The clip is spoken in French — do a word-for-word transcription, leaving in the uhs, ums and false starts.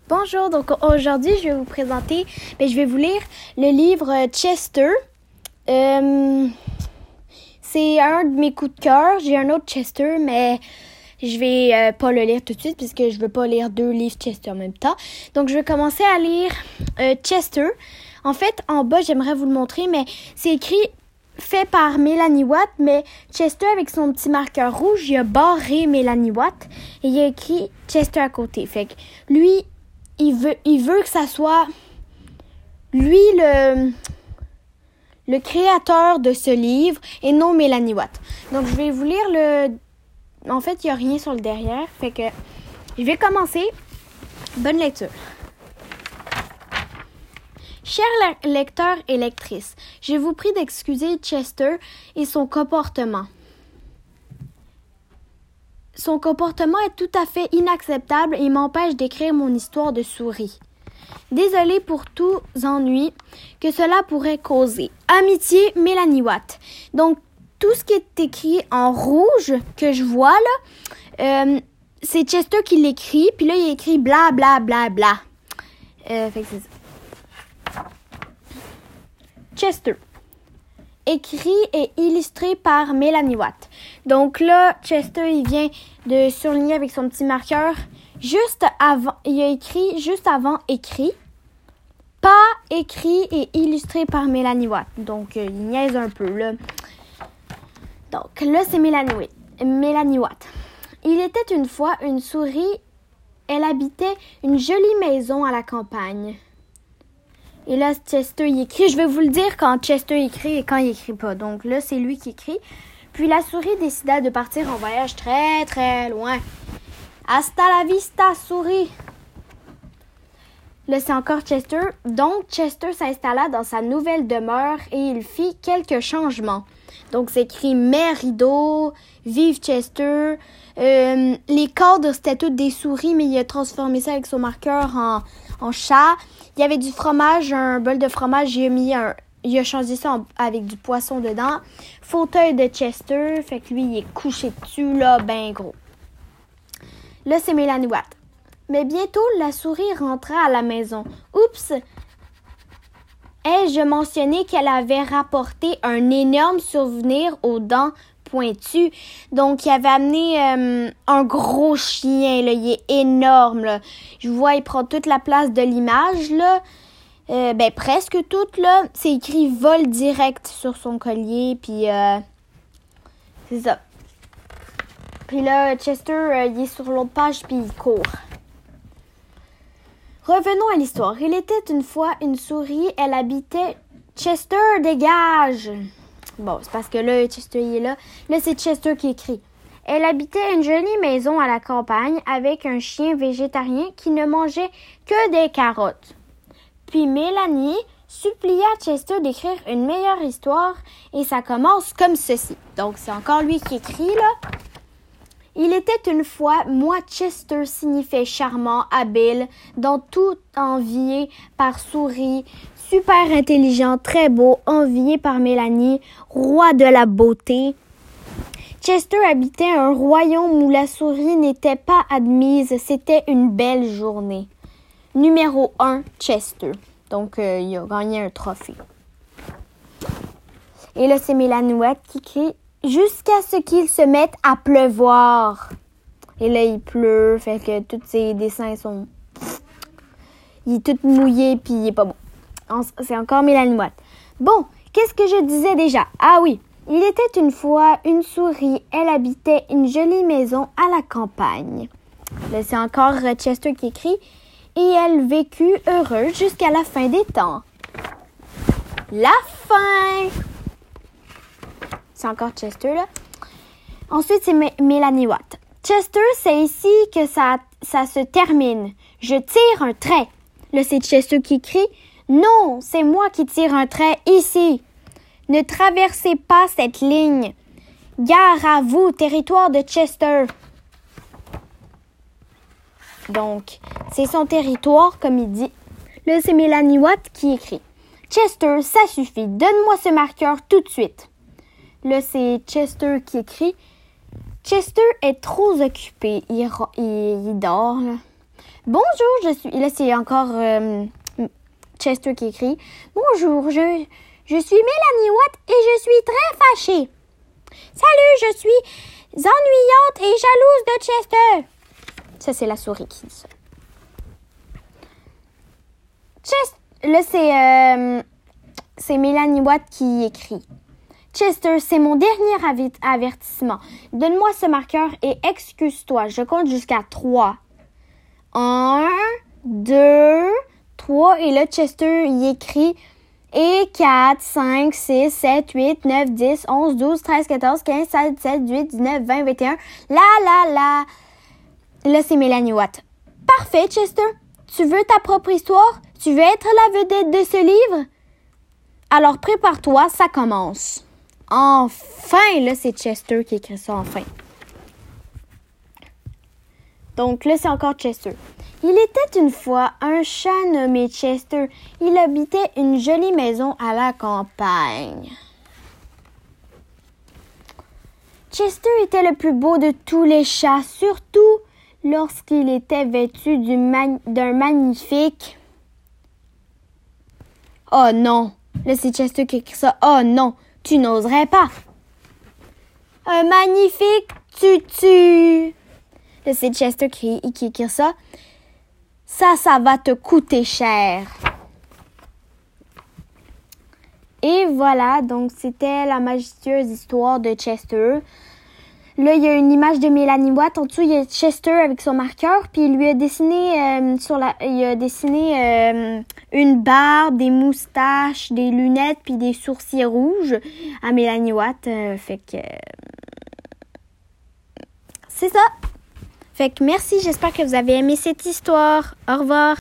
Bonjour, donc aujourd'hui je vais vous présenter, ben, je vais vous lire le livre Chester. Euh, c'est un de mes coups de cœur. J'ai un autre Chester, mais je vais euh, pas le lire tout de suite puisque je veux pas lire deux livres Chester en même temps. Donc je vais commencer à lire euh, Chester. En fait, en bas, j'aimerais vous le montrer, mais c'est écrit fait par Mélanie Watt, mais Chester, avec son petit marqueur rouge, il a barré Mélanie Watt et il a écrit Chester à côté. Fait que lui, il veut, il veut que ça soit lui le, le créateur de ce livre et non Mélanie Watt. Donc, je vais vous lire le... En fait, il n'y a rien sur le derrière. Fait que je vais commencer. Bonne lecture. Chers lecteurs et lectrices, je vous prie d'excuser Chester et son comportement. Son comportement est tout à fait inacceptable et m'empêche d'écrire mon histoire de souris. Désolée pour tous ennuis que cela pourrait causer. Amitié, Mélanie Watt. Donc, tout ce qui est écrit en rouge que je vois là, euh, c'est Chester qui l'écrit, puis là, il écrit bla bla bla bla. Euh, fait que c'est ça. Chester. Écrit et illustré par Mélanie Watt. Donc là, Chester, il vient de surligner avec son petit marqueur juste avant, il a écrit juste avant écrit, pas écrit et illustré par Mélanie Watt. Donc, euh, il niaise un peu, là. Donc, là, c'est Mélanie Watt. Mélanie Watt. Il était une fois une souris, elle habitait une jolie maison à la campagne. Et là, Chester, il écrit. Je vais vous le dire quand Chester écrit et quand il écrit pas. Donc là, c'est lui qui écrit. Puis la souris décida de partir en voyage très, très loin. Hasta la vista, souris. Là, c'est encore Chester. Donc, Chester s'installa dans sa nouvelle demeure et il fit quelques changements. Donc, c'est écrit « Mets rideau »,« Vive Chester ». Euh, les cadres, c'était toutes des souris, mais il a transformé ça avec son marqueur en, en chat. Il y avait du fromage, un bol de fromage, il a mis un... Il a changé ça en, avec du poisson dedans. Fauteuil de Chester, fait que lui, il est couché dessus, là, ben gros. Là, c'est Mélanie Watt. Mais bientôt, la souris rentra à la maison. Oups! Ai-je mentionné qu'elle avait rapporté un énorme souvenir aux dents pointues? Donc, il avait amené euh, un gros chien, là. Il est énorme, là. Je vois, il prend toute la place de l'image, là. Euh, ben, presque toute, là. C'est écrit « vol direct » sur son collier, puis euh, c'est ça. Puis là, Chester, euh, il est sur l'autre page, puis il court. Revenons à l'histoire. Il était une fois une souris, elle habitait... Chester, dégage! Bon, c'est parce que là, Chester, il est là. Là, c'est Chester qui écrit. Elle habitait une jolie maison à la campagne avec un chien végétarien qui ne mangeait que des carottes. Puis Mélanie supplia Chester d'écrire une meilleure histoire et ça commence comme ceci. Donc, c'est encore lui qui écrit, là. Il était une fois, moi Chester signifiait charmant, habile, dans tout envié par souris, super intelligent, très beau, envié par Mélanie, roi de la beauté. Chester habitait un royaume où la souris n'était pas admise, c'était une belle journée. Numéro un, Chester. Donc, euh, il a gagné un trophée. Et là, c'est Mélanie Watt qui crie « Jusqu'à ce qu'il se mette à pleuvoir ». Et là, il pleut, fait que tous ses dessins sont... Il est tout mouillé, puis il est pas bon. C'est encore Mélanie Watt. Bon, qu'est-ce que je disais déjà? Ah oui, il était une fois une souris, elle habitait une jolie maison à la campagne. Là, c'est encore Chester qui écrit « Et elle vécut heureuse jusqu'à la fin des temps. » La fin! C'est encore Chester, là. Ensuite, c'est M- Mélanie Watt. Chester, c'est ici que ça, ça se termine. Je tire un trait. Là, c'est Chester qui crie. Non, c'est moi qui tire un trait ici. Ne traversez pas cette ligne. Gare à vous, territoire de Chester. Donc, c'est son territoire, comme il dit. Là, c'est Mélanie Watt qui écrit. Chester, ça suffit. Donne-moi ce marqueur tout de suite. Là, c'est Chester qui écrit. Chester est trop occupé. Il, il, il dort, là. Bonjour, je suis... Là, c'est encore euh, Chester qui écrit. Bonjour, je, je suis Mélanie Watt et je suis très fâchée. Salut, je suis ennuyante et jalouse de Chester. Ça, c'est la souris qui dit ça. Chester, là, c'est, euh, c'est Mélanie Watt qui écrit. Chester, c'est mon dernier avertissement. Donne-moi ce marqueur et excuse-toi. Je compte jusqu'à trois. Un, deux, trois. Et là, Chester, il écrit. Et quatre, cinq, six, sept, huit, neuf, dix, onze, douze, treize, quatorze, quinze, seize, dix-sept, dix-huit, dix-neuf, vingt, vingt et un. Là, là, là. Là, c'est Mélanie Watt. Parfait, Chester. Tu veux ta propre histoire? Tu veux être la vedette de ce livre? Alors, prépare-toi, ça commence. Enfin, là, c'est Chester qui écrit ça, enfin. Donc, là, c'est encore Chester. Il était une fois un chat nommé Chester. Il habitait une jolie maison à la campagne. Chester était le plus beau de tous les chats, surtout lorsqu'il était vêtu man- d'un magnifique... Oh non! Là, c'est Chester qui écrit ça. Oh non! Tu n'oserais pas! Un magnifique tutu! Là, c'est Chester qui, qui écrit ça. Ça, ça va te coûter cher. Et voilà, donc c'était la majestueuse histoire de Chester. Là, il y a une image de Mélanie Watt. En dessous, il y a Chester avec son marqueur. Puis il lui a dessiné euh, sur la, il a dessiné euh, une barbe, des moustaches, des lunettes, puis des sourcils rouges à Mélanie Watt. Euh, fait que euh, c'est ça. Fait que merci. J'espère que vous avez aimé cette histoire. Au revoir.